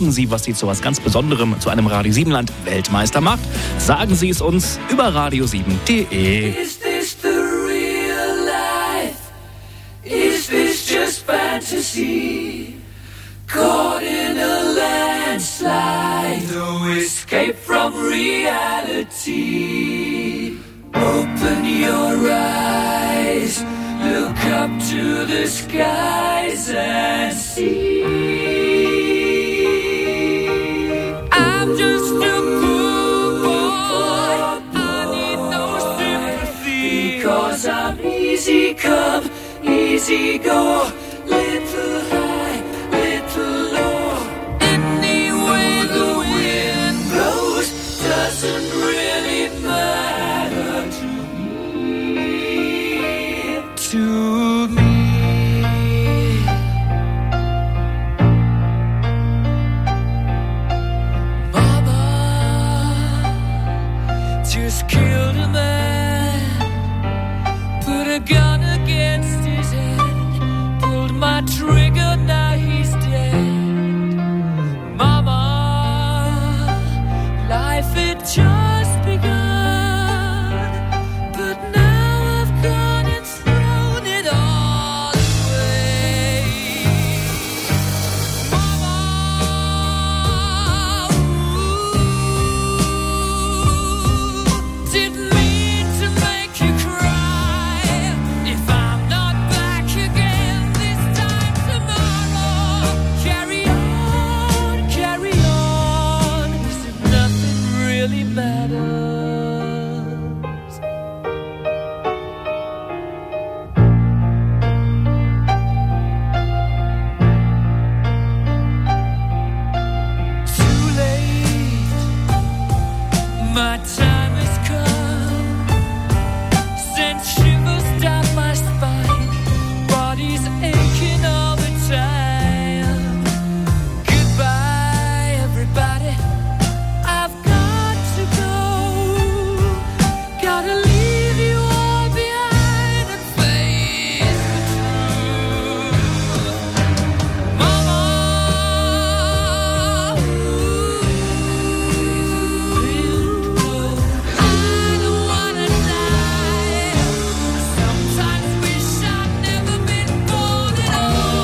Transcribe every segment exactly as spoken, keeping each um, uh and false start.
denken Sie, was Sie zu was ganz Besonderem, zu einem Radio sieben Land Weltmeister macht? Sagen Sie es uns über radio sieben punkt de. Is this the real life? Is this just fantasy? Caught in a landslide, no escape from reality. Open your eyes, look up to the skies and see. I'm just a poor boy, I need no sympathy, because I'm easy come, easy go, little high, little low. Any way the wind blows doesn't really matter to me, to me. Mama just killed a man, put a gun against his head, pulled my trigger, now he's dead. Mama, life had just begun, but now I've gone and thrown it all away. Mama, ooh, didn't mean to make you cry. If I'm not back again this time tomorrow, carry on, carry on, as if nothing really matters. Too late, my time has come. Sent shivers down my spine, body's aching all the time. Goodbye, everybody, I've got to go. Gotta leave you all behind and face the truth. Mama, I don't wanna die. Sometimes wish I'd never been born at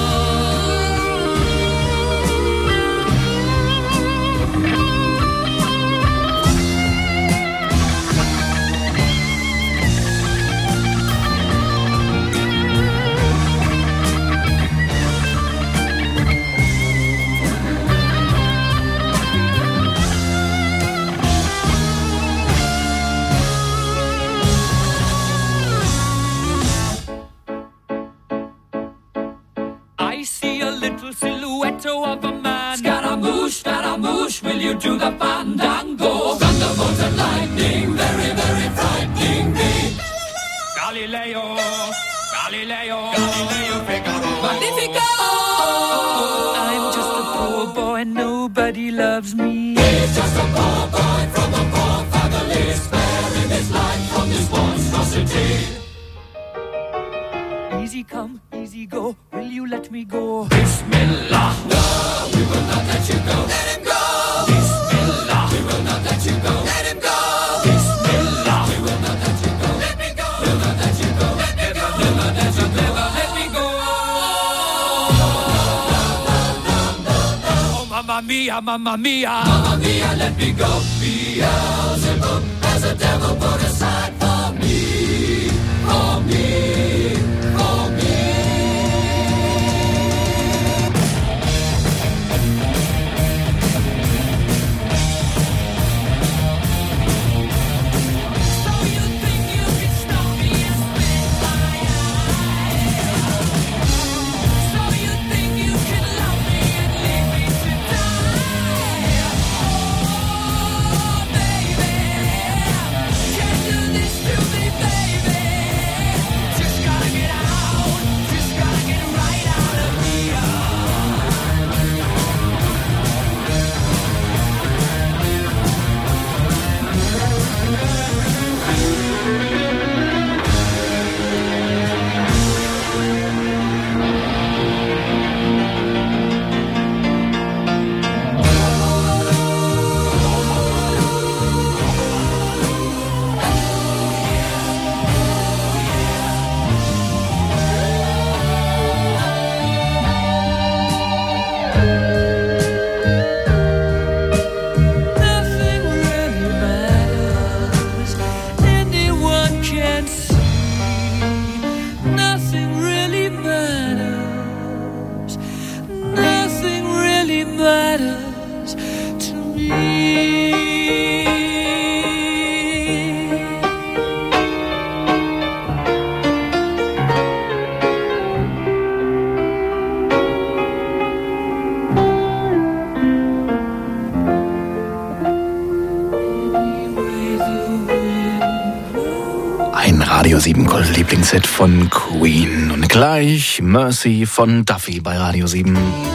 I see a little silhouette of a man. Scaramouche, Scaramouche, will you do the fandango? Thunderbolt and lightning, very, very frightening me. Galileo, Galileo, Galileo Figaro. Magnifico! I'm just a poor boy, nobody loves me. He's just a poor boy from a poor family, sparing his life from this monstrosity. Easy come, easy go, will you let me go? Bismillah, no, we will not let you go. Let him go! Bismillah, we will not let you go. Let him go! Bismillah, we will not let you go. Let me go! We'll not let you go. Let me go! We'll not let you go. Let me go! Oh, mamma mia, mamma mia, mamma mia, let me go. Beelzebub has a devil put aside for me, for me. This sieben Gold Lieblingshit von Queen. Und gleich Mercy von Duffy bei Radio sieben.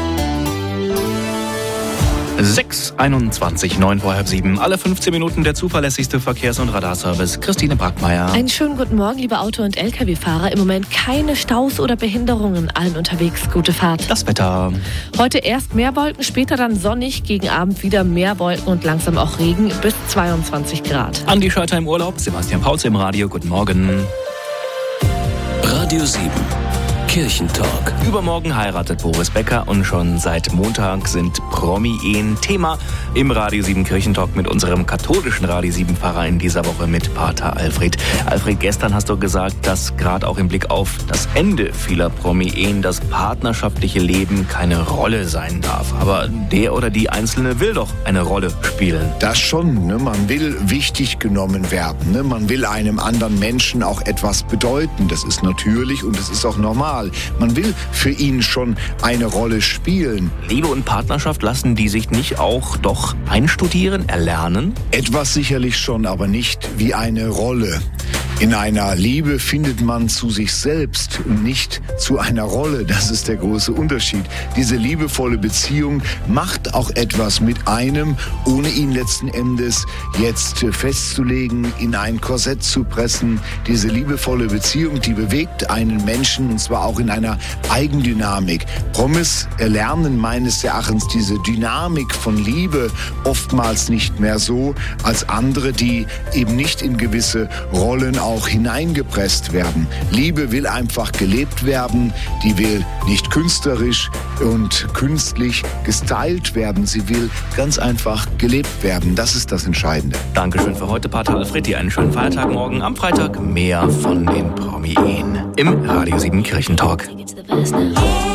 sechs einundzwanzig, neun vor halb sieben. Alle fünfzehn Minuten der zuverlässigste Verkehrs- und Radarservice. Christine Brackmeier. Einen schönen guten Morgen, liebe Auto- und L K W-Fahrer. Im Moment keine Staus oder Behinderungen. Allen unterwegs gute Fahrt. Das Wetter. Heute erst mehr Wolken, später dann sonnig. Gegen Abend wieder mehr Wolken und langsam auch Regen bis zweiundzwanzig Grad. Andi Schörter im Urlaub, Sebastian Pauls im Radio. Guten Morgen. Radio sieben. Kirchentalk. Übermorgen heiratet Boris Becker und schon seit Montag sind Promi-Ehen Thema im Radio sieben Kirchentalk mit unserem katholischen Radio sieben Pfarrer in dieser Woche mit Pater Alfred. Alfred, gestern hast du gesagt, dass gerade auch im Blick auf das Ende vieler Promi-Ehen das partnerschaftliche Leben keine Rolle sein darf. Aber der oder die Einzelne will doch eine Rolle spielen. Das schon, ne? Man will wichtig genommen werden. Ne? Man will einem anderen Menschen auch etwas bedeuten. Das ist natürlich und das ist auch normal. Man will für ihn schon eine Rolle spielen. Liebe und Partnerschaft, lassen die sich nicht auch doch einstudieren, erlernen? Etwas sicherlich schon, aber nicht wie eine Rolle. In einer Liebe findet man zu sich selbst und nicht zu einer Rolle. Das ist der große Unterschied. Diese liebevolle Beziehung macht auch etwas mit einem, ohne ihn letzten Endes jetzt festzulegen, in ein Korsett zu pressen. Diese liebevolle Beziehung, die bewegt einen Menschen, und zwar auch in einer Eigendynamik. Promis erlernen meines Erachtens diese Dynamik von Liebe oftmals nicht mehr so als andere, die eben nicht in gewisse Rollen auch hineingepresst werden. Liebe will einfach gelebt werden, die will nicht künstlerisch und künstlich gestylt werden, sie will ganz einfach gelebt werden. Das ist das Entscheidende. Dankeschön für heute, Pater Alfred. Dir einen schönen Feiertag morgen. Am Freitag mehr von den Promi-Ehen im Radio sieben Kirchentalk. Oh.